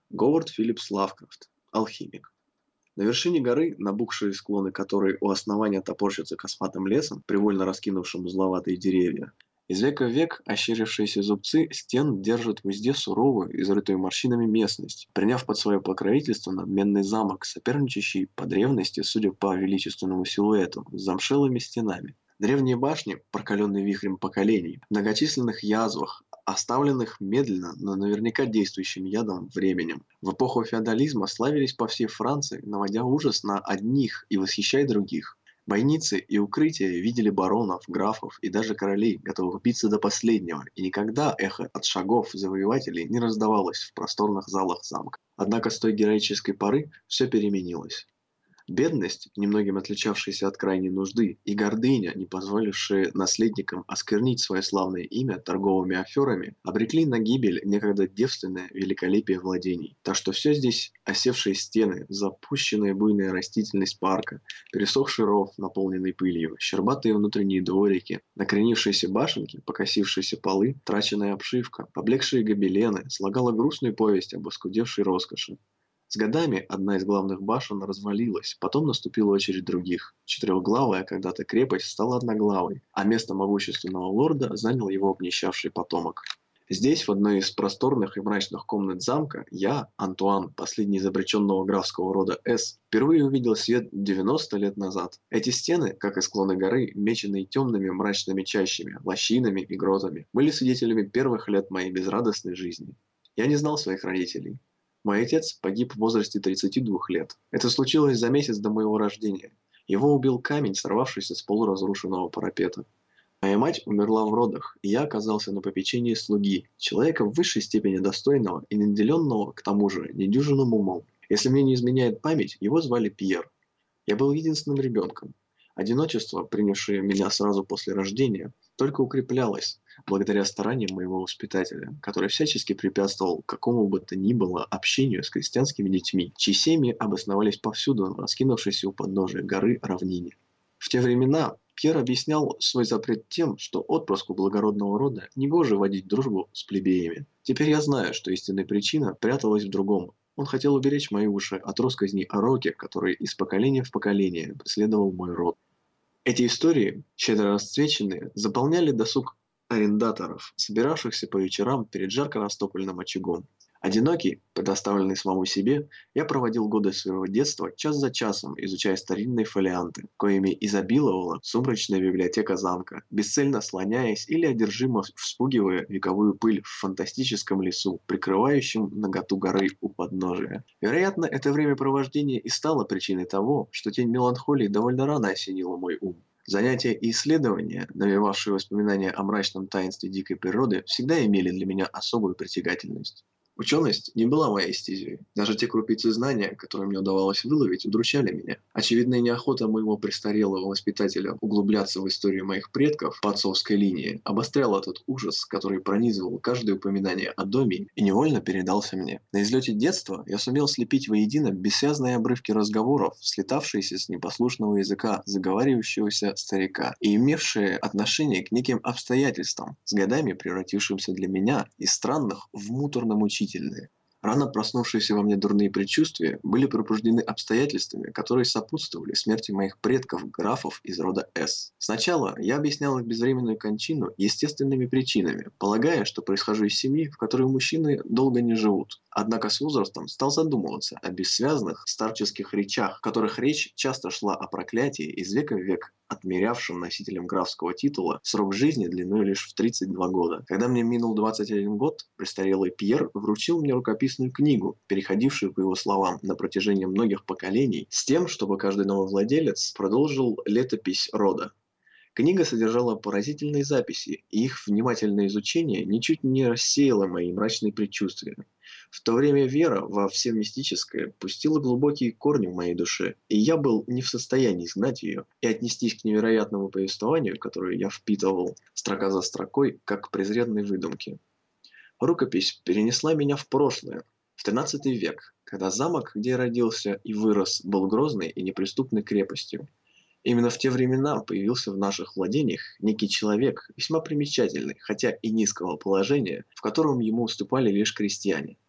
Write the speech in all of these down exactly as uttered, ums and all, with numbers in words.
Говард Филлипс Лавкрафт. Алхимик. На вершине горы, набухшие склоны которой у основания топорщатся косматым лесом, привольно раскинувшим узловатые деревья, из века в век ощерившиеся зубцы стен держат в узде суровую, изрытую морщинами местность, приняв под свое покровительство надменный замок, соперничающий по древности, судя по величественному силуэту, с замшелыми стенами. Древние башни, прокаленные вихрем поколений, в многочисленных язвах, оставленных медленно, но наверняка действующим ядом временем. В эпоху феодализма славились по всей Франции, наводя ужас на одних и восхищая других. Бойницы и укрытия видели баронов, графов и даже королей, готовых биться до последнего, и никогда эхо от шагов завоевателей не раздавалось в просторных залах замка. Однако с той героической поры все переменилось. Бедность, немногим отличавшаяся от крайней нужды, и гордыня, не позволившие наследникам осквернить свое славное имя торговыми аферами, обрекли на гибель некогда девственное великолепие владений. Так что все здесь — осевшие стены, запущенная буйная растительность парка, пересохший ров, наполненный пылью, щербатые внутренние дворики, накренившиеся башенки, покосившиеся полы, траченная обшивка, поблекшие гобелены — слагала грустную повесть об оскудевшей роскоши. С годами одна из главных башен развалилась, потом наступила очередь других. Четырехглавая когда-то крепость стала одноглавой, а место могущественного лорда занял его обнищавший потомок. Здесь, в одной из просторных и мрачных комнат замка, я, Антуан, последний из обреченного графского рода С, впервые увидел свет девяносто лет назад. Эти стены, как и склоны горы, меченные темными мрачными чащами, лощинами и грозами, были свидетелями первых лет моей безрадостной жизни. Я не знал своих родителей. Мой отец погиб в возрасте тридцати двух лет. Это случилось за месяц до моего рождения. Его убил камень, сорвавшийся с полуразрушенного парапета. Моя мать умерла в родах, и я оказался на попечении слуги, человека в высшей степени достойного и наделенного, к тому же, недюжинным умом. Если мне не изменяет память, его звали Пьер. Я был единственным ребенком. Одиночество, принявшее меня сразу после рождения, только укреплялось благодаря стараниям моего воспитателя, который всячески препятствовал какому бы то ни было общению с крестьянскими детьми, чьи семьи обосновались повсюду на раскинувшейся у подножия горы равнине. В те времена Пьер объяснял свой запрет тем, что отпрыску благородного рода негоже водить дружбу с плебеями. Теперь я знаю, что истинная причина пряталась в другом. Он хотел уберечь мои уши от россказней о роке, который из поколения в поколение преследовал мой род. Эти истории, щедро расцвеченные, заполняли досуг арендаторов, собиравшихся по вечерам перед жарко растопленным очагом. Одинокий, предоставленный самому себе, я проводил годы своего детства час за часом, изучая старинные фолианты, коими изобиловала сумрачная библиотека замка, бесцельно слоняясь или одержимо вспугивая вековую пыль в фантастическом лесу, прикрывающем наготу горы у подножия. Вероятно, это времяпровождение и стало причиной того, что тень меланхолии довольно рано осенила мой ум. Занятия и исследования, навевавшие воспоминания о мрачном таинстве дикой природы, всегда имели для меня особую притягательность. Ученость не была моей стезей. Даже те крупицы знания, которые мне удавалось выловить, удручали меня. Очевидная неохота моего престарелого воспитателя углубляться в историю моих предков по отцовской линии обостряла тот ужас, который пронизывал каждое упоминание о доме и невольно передался мне. На излете детства я сумел слепить воедино бессвязные обрывки разговоров, слетавшиеся с непослушного языка заговаривающегося старика и имевшие отношение к неким обстоятельствам, с годами превратившимся для меня из странных в муторно-мучительные. Рано проснувшиеся во мне дурные предчувствия были пробуждены обстоятельствами, которые сопутствовали смерти моих предков, графов из рода С. Сначала я объяснял их безвременную кончину естественными причинами, полагая, что происхожу из семьи, в которой мужчины долго не живут. Однако с возрастом стал задумываться о бессвязных старческих речах, в которых речь часто шла о проклятии из века в век, отмерявшим носителям графского титула срок жизни длиной лишь в тридцать два года. Когда мне минул двадцать один год, престарелый Пьер вручил мне рукописную книгу, переходившую, по его словам, на протяжении многих поколений, с тем, чтобы каждый новый владелец продолжил летопись рода. Книга содержала поразительные записи, и их внимательное изучение ничуть не рассеяло мои мрачные предчувствия. В то время вера во всемистическое пустила глубокие корни в моей душе, и я был не в состоянии изгнать ее и отнестись к невероятному повествованию, которое я впитывал строка за строкой, как к презренной выдумке. Рукопись перенесла меня в прошлое, в тринадцатый век, когда замок, где я родился и вырос, был грозной и неприступной крепостью. Именно в те времена появился в наших владениях некий человек, весьма примечательный, хотя и низкого положения, в котором ему уступали лишь крестьяне.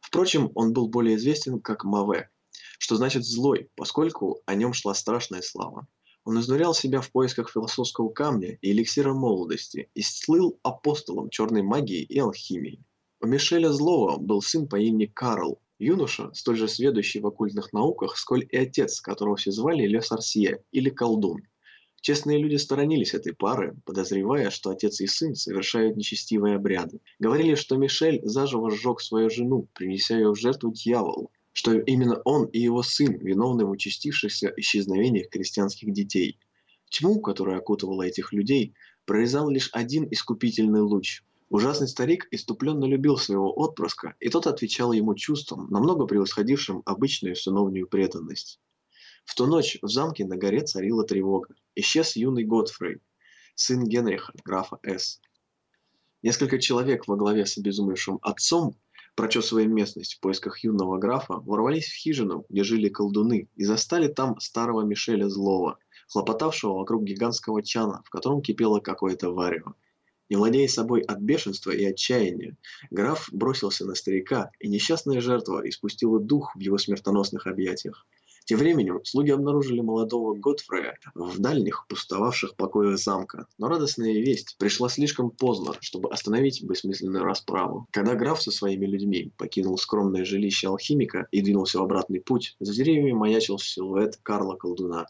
Впрочем, он был более известен как Маве, что значит «злой», поскольку о нем шла страшная слава. Он изнурял себя в поисках философского камня и эликсира молодости и слыл апостолом черной магии и алхимии. У Мишеля Злого был сын по имени Карл, юноша, столь же сведущий в оккультных науках, сколь и отец, которого все звали Ле Сорсье или Колдун. Честные люди сторонились этой пары, подозревая, что отец и сын совершают нечестивые обряды. Говорили, что Мишель заживо сжег свою жену, принеся ее в жертву дьяволу, что именно он и его сын виновны в участившихся исчезновениях крестьянских детей. Тьму, которая окутывала этих людей, прорезал лишь один искупительный луч. Ужасный старик иступленно любил своего отпрыска, и тот отвечал ему чувством, намного превосходившим обычную сыновнюю преданность. В ту ночь в замке на горе царила тревога. Исчез юный Готфрей, сын Генриха, графа С. Несколько человек во главе с обезумевшим отцом, прочесывая местность в поисках юного графа, ворвались в хижину, где жили колдуны, и застали там старого Мишеля Злого, хлопотавшего вокруг гигантского чана, в котором кипело какое-то варево. Не владея собой от бешенства и отчаяния, граф бросился на старика, и несчастная жертва испустила дух в его смертоносных объятиях. Тем временем слуги обнаружили молодого Готфрея в дальних пустовавших покоях замка, но радостная весть пришла слишком поздно, чтобы остановить бессмысленную расправу. Когда граф со своими людьми покинул скромное жилище алхимика и двинулся в обратный путь, за деревьями маячил силуэт Карла Колдуна.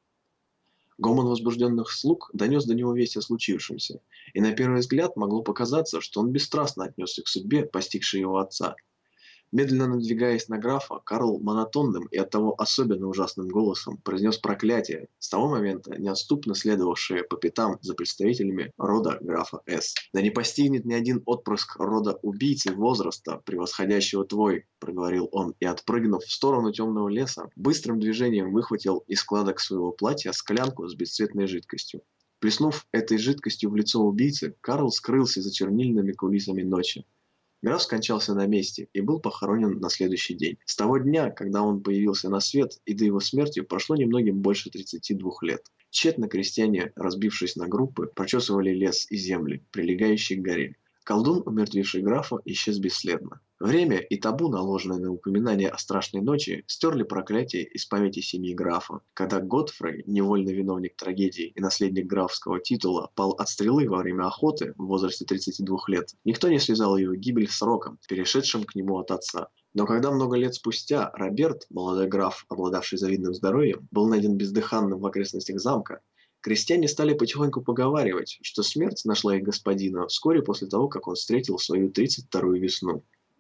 Гомон возбужденных слуг донес до него весть о случившемся, и на первый взгляд могло показаться, что он бесстрастно отнесся к судьбе, постигшей его отца. Медленно надвигаясь на графа, Карл монотонным и оттого особенно ужасным голосом произнес проклятие, с того момента неотступно следовавшее по пятам за представителями рода графа С. «Да не постигнет ни один отпрыск рода убийцы возраста, превосходящего твой», — проговорил он, и, отпрыгнув в сторону темного леса, быстрым движением выхватил из складок своего платья склянку с бесцветной жидкостью. Плеснув этой жидкостью в лицо убийцы, Карл скрылся за чернильными кулисами ночи. Граф скончался на месте и был похоронен на следующий день. С того дня, когда он появился на свет, и до его смерти прошло немногим больше тридцати двух лет. Тщетно крестьяне, разбившись на группы, прочесывали лес и земли, прилегающие к горе. Колдун, умертвивший графа, исчез бесследно. Время и табу, наложенное на упоминание о страшной ночи, стерли проклятие из памяти семьи графа. Когда Готфрей, невольный виновник трагедии и наследник графского титула, пал от стрелы во время охоты в возрасте тридцати двух лет, никто не связал его гибель с роком, перешедшим к нему от отца. Но когда много лет спустя Роберт, молодой граф, обладавший завидным здоровьем, был найден бездыханным в окрестностях замка, крестьяне стали потихоньку поговаривать, что смерть нашла их господина вскоре после того, как он встретил свою тридцать вторую весну.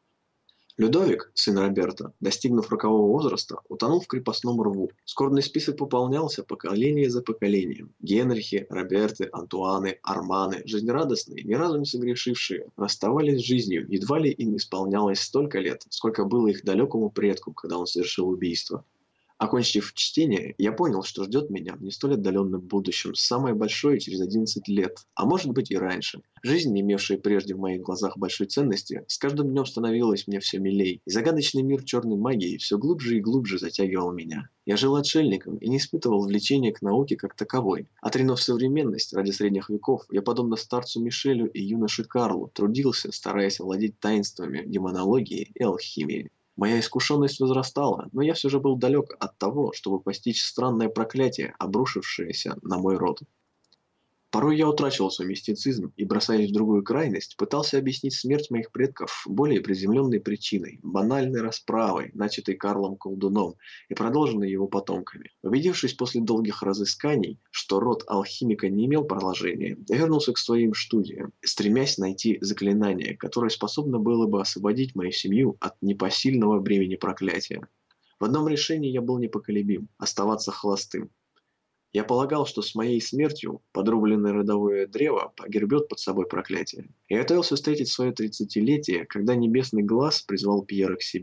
Людовик, сын Роберта, достигнув рокового возраста, утонул в крепостном рву. Скорбный список пополнялся поколение за поколением. Генрихи, Роберты, Антуаны, Арманы, жизнерадостные, ни разу не согрешившие, расставались с жизнью, едва ли им исполнялось столько лет, сколько было их далекому предку, когда он совершил убийство. Окончив чтение, я понял, что ждет меня в не столь отдаленном будущем самое большое через одиннадцать лет, а может быть и раньше. Жизнь, не имевшая прежде в моих глазах большой ценности, с каждым днем становилась мне все милей, и загадочный мир черной магии все глубже и глубже затягивал меня. Я жил отшельником и не испытывал влечения к науке как таковой. Отринув современность ради средних веков, я, подобно старцу Мишелю и юноше Карлу, трудился, стараясь овладеть таинствами демонологии и алхимии. Моя искушенность возрастала, но я все же был далек от того, чтобы постичь странное проклятие, обрушившееся на мой род. Порой я утрачивал свой мистицизм и, бросаясь в другую крайность, пытался объяснить смерть моих предков более приземленной причиной, банальной расправой, начатой Карлом Колдуном и продолженной его потомками. Убедившись после долгих разысканий, что род алхимика не имел продолжения, я вернулся к своим студиям, стремясь найти заклинание, которое способно было бы освободить мою семью от непосильного бремени проклятия. В одном решении я был непоколебим – оставаться холостым. Я полагал, что с моей смертью подрубленное родовое древо погребет под собой проклятие. Я готовился встретить свое тридцатилетие, когда небесный глаз призвал Пьера к себе.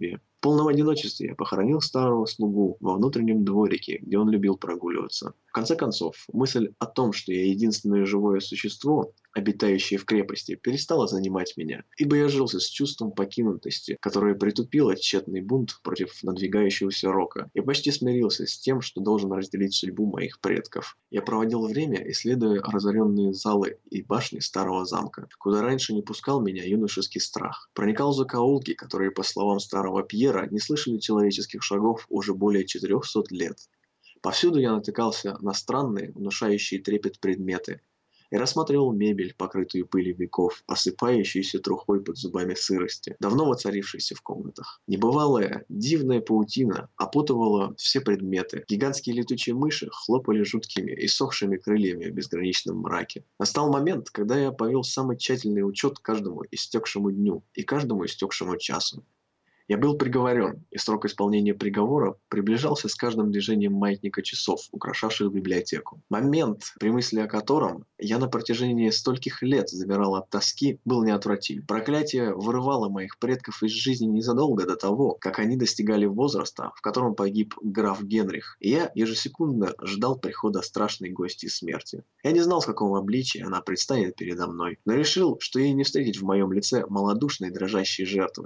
В полном одиночестве я похоронил старого слугу во внутреннем дворике, где он любил прогуливаться. В конце концов, мысль о том, что я единственное живое существо, обитающее в крепости, перестала занимать меня, ибо я жился с чувством покинутости, которое притупило тщетный бунт против надвигающегося рока, и почти смирился с тем, что должен разделить судьбу моих предков. Я проводил время, исследуя разоренные залы и башни старого замка, куда раньше не пускал меня юношеский страх. Проникал в закоулки, которые, по словам старого Пьера, не слышали человеческих шагов уже более четырехсот лет. Повсюду я натыкался на странные, внушающие трепет предметы, и рассматривал мебель, покрытую пылью веков, осыпающуюся трухой под зубами сырости, давно воцарившейся в комнатах. Небывалая, дивная паутина опутывала все предметы. Гигантские летучие мыши хлопали жуткими и сохшими крыльями в безграничном мраке. Настал момент, когда я повел самый тщательный учет каждому истекшему дню и каждому истекшему часу. Я был приговорен, и срок исполнения приговора приближался с каждым движением маятника часов, украшавших библиотеку. Момент, при мысли о котором я на протяжении стольких лет замирал от тоски, был неотвратим. Проклятие вырывало моих предков из жизни незадолго до того, как они достигали возраста, в котором погиб граф Генрих, и я ежесекундно ждал прихода страшной гостьи смерти. Я не знал, в каком обличии она предстанет передо мной, но решил, что ей не встретить в моем лице малодушной дрожащей жертвы.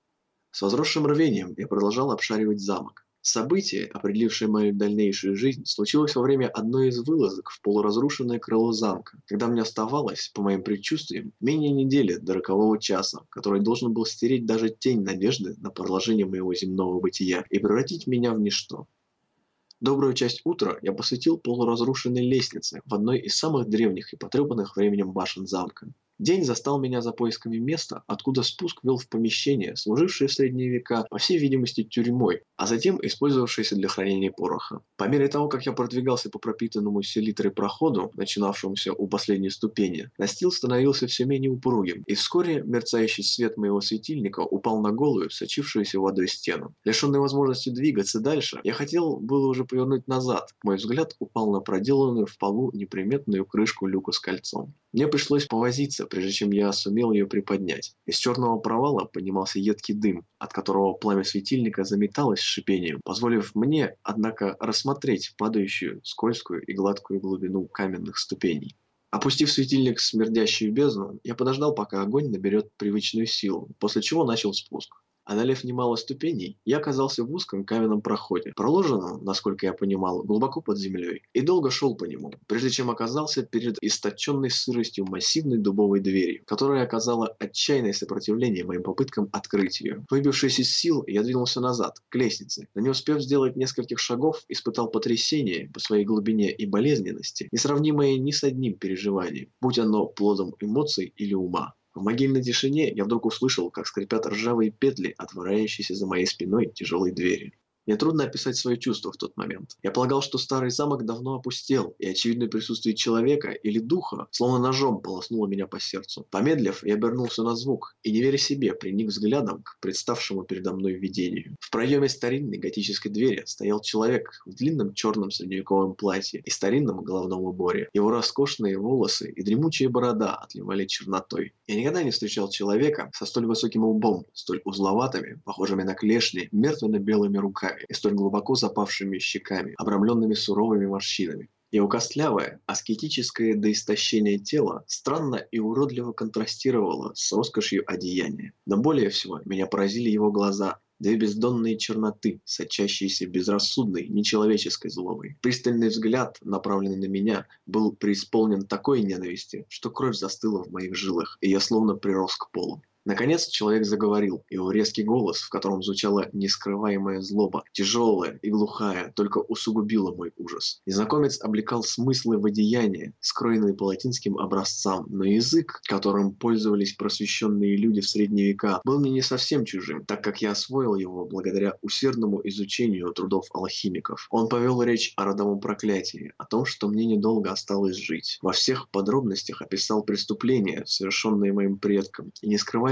С возросшим рвением я продолжал обшаривать замок. Событие, определившее мою дальнейшую жизнь, случилось во время одной из вылазок в полуразрушенное крыло замка, когда мне оставалось, по моим предчувствиям, менее недели до рокового часа, который должен был стереть даже тень надежды на продолжение моего земного бытия и превратить меня в ничто. Добрую часть утра я посвятил полуразрушенной лестнице в одной из самых древних и потрепанных временем башен замка. День застал меня за поисками места, откуда спуск вел в помещение, служившее в средние века, по всей видимости, тюрьмой, а затем использовавшееся для хранения пороха. По мере того, как я продвигался по пропитанному селитрой проходу, начинавшемуся у последней ступени, настил становился все менее упругим, и вскоре мерцающий свет моего светильника упал на голую, сочившуюся водой стену. Лишенный возможности двигаться дальше, я хотел было уже повернуть назад. Мой взгляд упал на проделанную в полу неприметную крышку люка с кольцом. Мне пришлось повозиться, прежде чем я сумел ее приподнять. Из черного провала поднимался едкий дым, от которого пламя светильника заметалось с шипением, позволив мне, однако, рассмотреть падающую, скользкую и гладкую глубину каменных ступеней. Опустив светильник в смердящую бездну, я подождал, пока огонь наберет привычную силу, после чего начал спуск. Одолев немало ступеней, я оказался в узком каменном проходе, проложенном, насколько я понимал, глубоко под землей, и долго шел по нему, прежде чем оказался перед источенной сыростью массивной дубовой дверью, которая оказала отчаянное сопротивление моим попыткам открыть ее. Выбившись из сил, я двинулся назад, к лестнице, но не успев сделать нескольких шагов, испытал потрясение по своей глубине и болезненности, несравнимое ни с одним переживанием, будь оно плодом эмоций или ума. В могильной тишине я вдруг услышал, как скрипят ржавые петли, отворяющиеся за моей спиной тяжелой двери. Мне трудно описать свои чувства в тот момент. Я полагал, что старый замок давно опустел, и очевидное присутствие человека или духа словно ножом полоснуло меня по сердцу. Помедлив, я обернулся на звук и, не веря себе, приник взглядом к представшему передо мной видению. В проеме старинной готической двери стоял человек в длинном черном средневековом платье и старинном головном уборе. Его роскошные волосы и дремучая борода отливали чернотой. Я никогда не встречал человека со столь высоким лбом, столь узловатыми, похожими на клешни, мертвенно-белыми руками и столь глубоко запавшими щеками, обрамленными суровыми морщинами. Его костлявое, аскетическое до истощения тело странно и уродливо контрастировало с роскошью одеяния. Но более всего меня поразили его глаза, две бездонные черноты, сочащиеся безрассудной, нечеловеческой злобой. Пристальный взгляд, направленный на меня, был преисполнен такой ненависти, что кровь застыла в моих жилах, и я словно прирос к полу. Наконец человек заговорил, и его резкий голос, в котором звучала нескрываемая злоба, тяжелая и глухая, только усугубила мой ужас. Незнакомец облекал смыслы в одеяние, скроенные по латинским образцам, но язык, которым пользовались просвещенные люди в средние века, был мне не совсем чужим, так как я освоил его благодаря усердному изучению трудов алхимиков. Он повел речь о родовом проклятии, о том, что мне недолго осталось жить. Во всех подробностях описал преступления, совершенные моим предком, и, не скрывая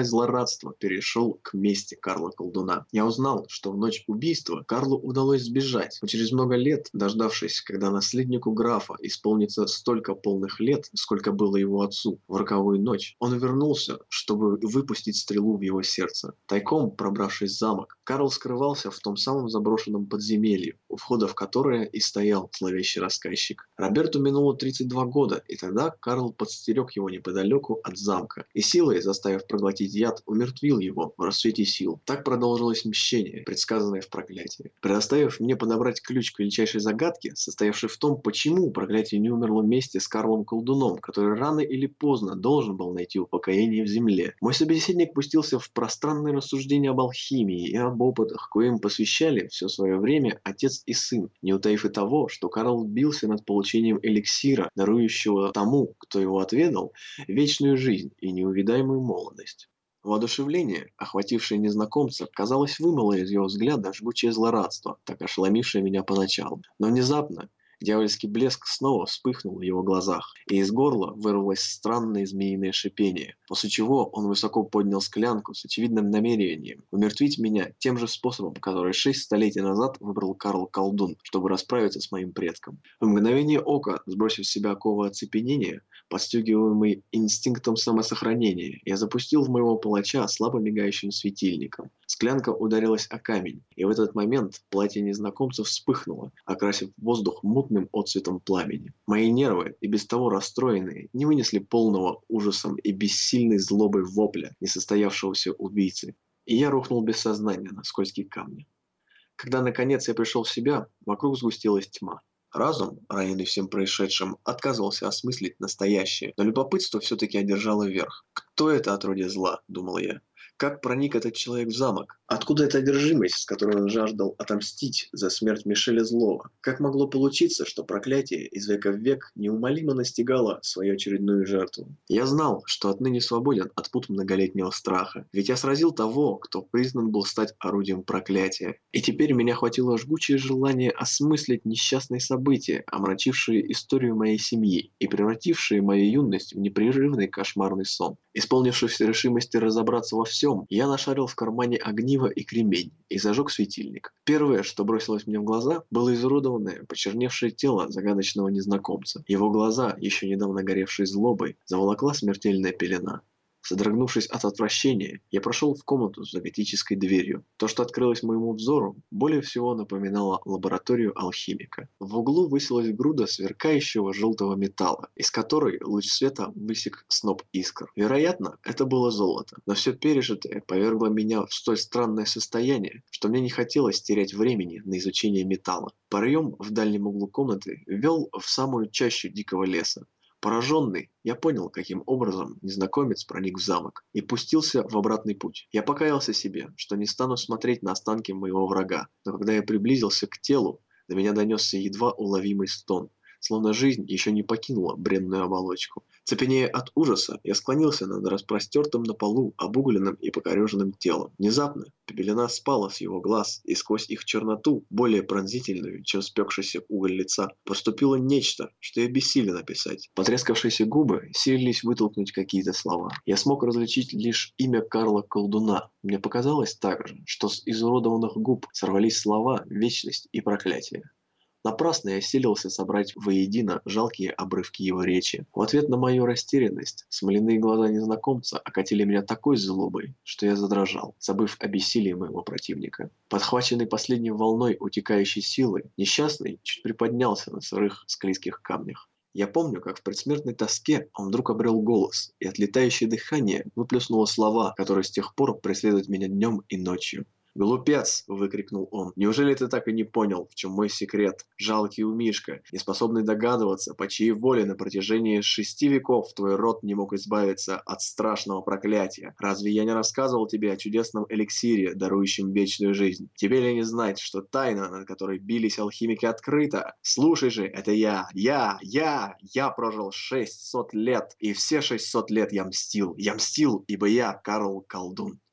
злорадства перешел к мести Карла Колдуна. Я узнал, что в ночь убийства Карлу удалось сбежать, но через много лет, дождавшись, когда наследнику графа исполнится столько полных лет, сколько было его отцу, в роковую ночь, он вернулся, чтобы выпустить стрелу в его сердце. Тайком пробравшись в замок, Карл скрывался в том самом заброшенном подземелье, у входа в которое и стоял зловещий рассказчик. Роберту минуло тридцать два года, и тогда Карл подстерег его неподалеку от замка, и силой, заставив проглотить яд, умертвил его в рассвете сил. Так продолжилось мщение, предсказанное в проклятии. Предоставив мне подобрать ключ к величайшей загадке, состоявшей в том, почему проклятие не умерло вместе с Карлом Колдуном, который рано или поздно должен был найти упокоение в земле, мой собеседник пустился в пространные рассуждения об алхимии и об опытах, коим посвящали все свое время отец и сын, не утаив и того, что Карл бился над получением эликсира, дарующего тому, кто его отведал, вечную жизнь и неувидаемую молодость. Воодушевление, охватившее незнакомца, казалось, вымыло из его взгляда жгучее злорадство, так ошеломившее меня поначалу. Но внезапно дьявольский блеск снова вспыхнул в его глазах, и из горла вырвалось странное змеиное шипение, после чего он высоко поднял склянку с очевидным намерением умертвить меня тем же способом, который шесть столетий назад выбрал Карл Колдун, чтобы расправиться с моим предком. В мгновение ока, сбросив с себя оковы оцепенения, подстегиваемый инстинктом самосохранения, я запустил в моего палача слабо мигающим светильником. Склянка ударилась о камень, и в этот момент платье незнакомца вспыхнуло, окрасив воздух мутным отцветом пламени. Мои нервы, и без того расстроенные, не вынесли полного ужасом и бессильной злобой вопля несостоявшегося убийцы, и я рухнул без сознания на скользкие камни. Когда наконец я пришел в себя, вокруг сгустилась тьма. Разум, раненый всем происшедшим, отказывался осмыслить настоящее, но любопытство все-таки одержало верх. «Кто это отродье зла?» – думал я. Как проник этот человек в замок? Откуда эта одержимость, с которой он жаждал отомстить за смерть Мишеля Злого? Как могло получиться, что проклятие из века в век неумолимо настигало свою очередную жертву? Я знал, что отныне свободен от пут многолетнего страха, ведь я сразил того, кто признан был стать орудием проклятия. И теперь меня хватило жгучее желание осмыслить несчастные события, омрачившие историю моей семьи и превратившие мою юность в непрерывный кошмарный сон. Исполнившись решимости разобраться во всем, я нашарил в кармане огниво и кремень и зажег светильник. Первое, что бросилось мне в глаза, было изуродованное, почерневшее тело загадочного незнакомца. Его глаза, еще недавно горевшие злобой, заволокла смертельная пелена. Содрогнувшись от отвращения, я прошел в комнату за готической дверью. То, что открылось моему взору, более всего напоминало лабораторию алхимика. В углу высилась груда сверкающего желтого металла, из которой луч света высек сноп искр. Вероятно, это было золото, но все пережитое повергло меня в столь странное состояние, что мне не хотелось терять времени на изучение металла. Проем в дальнем углу комнаты вел в самую чащу дикого леса. Пораженный, я понял, каким образом незнакомец проник в замок, и пустился в обратный путь. Я покаялся себе, что не стану смотреть на останки моего врага, но когда я приблизился к телу, до меня донесся едва уловимый стон, словно жизнь еще не покинула бренную оболочку. Цепенея от ужаса, я склонился над распростертым на полу, обугленным и покореженным телом. Внезапно пелена спала с его глаз, и сквозь их черноту, более пронзительную, чем спекшийся уголь лица, поступило нечто, что я бессилен описать. Потрескавшиеся губы силились вытолкнуть какие-то слова. Я смог различить лишь имя Карла Колдуна. Мне показалось также, что с изуродованных губ сорвались слова «вечность» и «проклятие». Напрасно я силился собрать воедино жалкие обрывки его речи. В ответ на мою растерянность смоляные глаза незнакомца окатили меня такой злобой, что я задрожал, забыв о бессилии моего противника. Подхваченный последней волной утекающей силы, несчастный чуть приподнялся на сырых склизких камнях. Я помню, как в предсмертной тоске он вдруг обрел голос, и отлетающее дыхание выплеснуло слова, которые с тех пор преследуют меня днем и ночью. «Глупец!» – выкрикнул он. «Неужели ты так и не понял, в чем мой секрет? Жалкий умишка, не способный догадываться, по чьей воле на протяжении шести веков твой род не мог избавиться от страшного проклятия. Разве я не рассказывал тебе о чудесном эликсире, дарующем вечную жизнь? Тебе ли не знать, что тайна, над которой бились алхимики, открыта? Слушай же, это я, я, я, я прожил шестьсот лет, и все шестьсот лет я мстил. Я мстил, ибо я Карл Колдун».